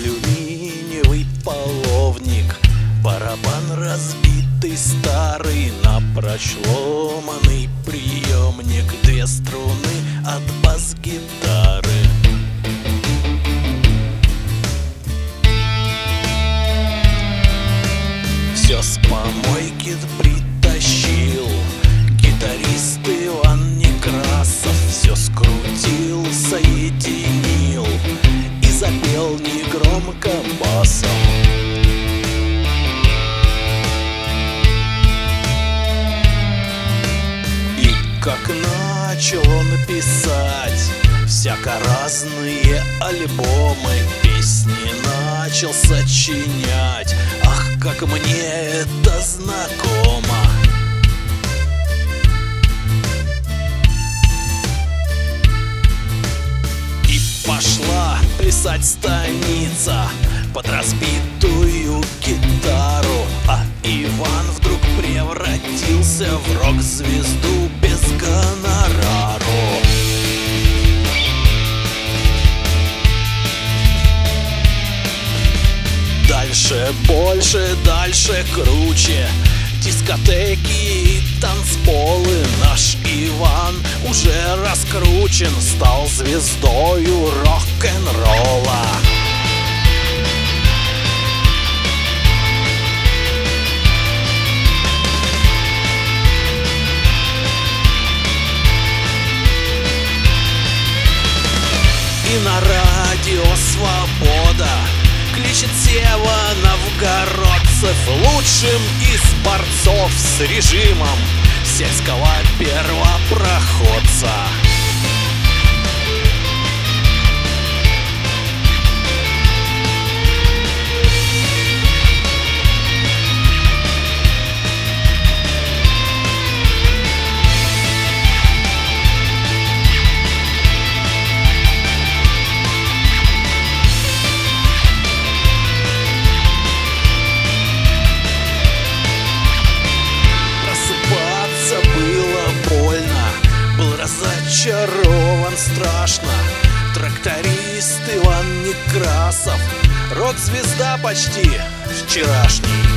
алюминиевый половник, барабан разбитый старый, напрочь ломаный приемник, две струны от бас-гитары. Все с помойки притащил гитарист Иван Некрасов, все скрутил, соединил и запел негромко басом. И как начал он писать всяко разные альбомы, песни начал сочинять, ах, как мне это знакомо. И пошла плясать станица под разбитую гитару, а Иван вдруг превратился в рок-звезду без гонорару. Дальше, больше, дальше, круче, дискотеки и танцполы. Наш Иван уже раскручен, стал звездою рок-н-ролла. И на радио «Свобода» кличет Сева новгородцев лучшим из борцов с режимом сельского первопроходца. Разочарован страшно тракторист Иван Некрасов, рок-звезда почти вчерашний.